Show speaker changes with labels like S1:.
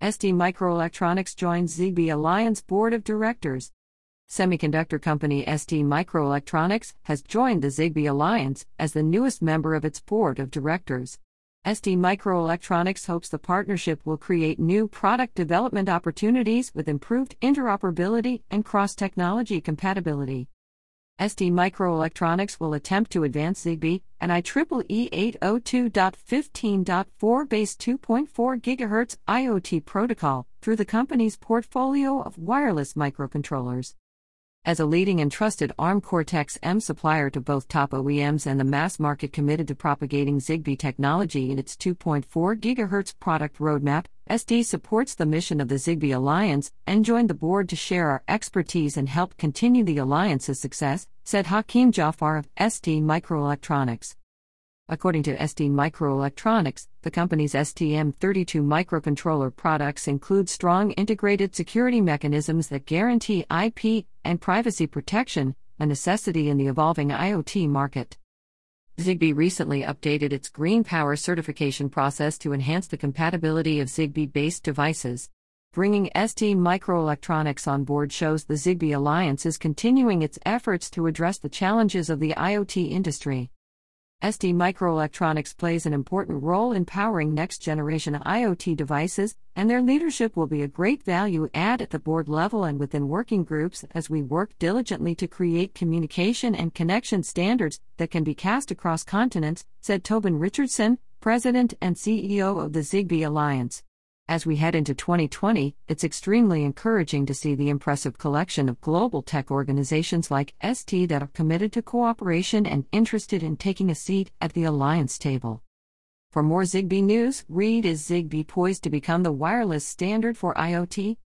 S1: ST Microelectronics joins Zigbee Alliance Board of Directors. Semiconductor company ST Microelectronics has joined the Zigbee Alliance as the newest member of its board of directors. ST Microelectronics hopes the partnership will create new product development opportunities with improved interoperability and cross-technology compatibility. ST Microelectronics will attempt to advance Zigbee and IEEE 802.15.4 base 2.4 GHz IoT protocol through the company's portfolio of wireless microcontrollers. As a leading and trusted ARM Cortex-M supplier to both top OEMs and the mass market committed to propagating Zigbee technology in its 2.4 GHz product roadmap, ST supports the mission of the Zigbee Alliance and joined the board to share our expertise and help continue the alliance's success, said Hakeem Jafar of ST Microelectronics. According to ST Microelectronics, the company's STM32 microcontroller products include strong integrated security mechanisms that guarantee IP and privacy protection, a necessity in the evolving IoT market. Zigbee recently updated its Green Power certification process to enhance the compatibility of Zigbee-based devices. Bringing ST Microelectronics on board shows the Zigbee Alliance is continuing its efforts to address the challenges of the IoT industry. ST Microelectronics plays an important role in powering next-generation IoT devices, and their leadership will be a great value add at the board level and within working groups as we work diligently to create communication and connection standards that can be cast across continents, said Tobin Richardson, President and CEO of the Zigbee Alliance. As we head into 2020, it's extremely encouraging to see the impressive collection of global tech organizations like ST that are committed to cooperation and interested in taking a seat at the alliance table. For more Zigbee news, read: Is Zigbee poised to become the wireless standard for IoT?